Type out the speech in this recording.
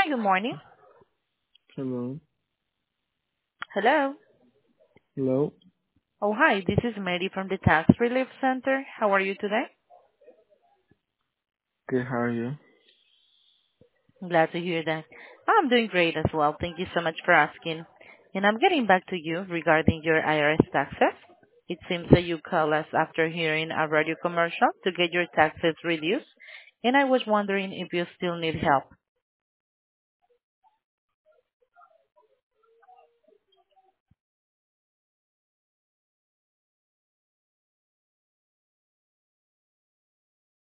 Hi, good morning. Hello. Hello. Hello. Oh, hi. This is Mary from the Tax Relief Center. How are you today? Good. How are you? Glad to hear that. I'm doing great as well. Thank you so much for asking. And I'm getting back to you regarding your IRS taxes. It seems that you called us after hearing a radio commercial to get your taxes reduced, and I was wondering if you still need help.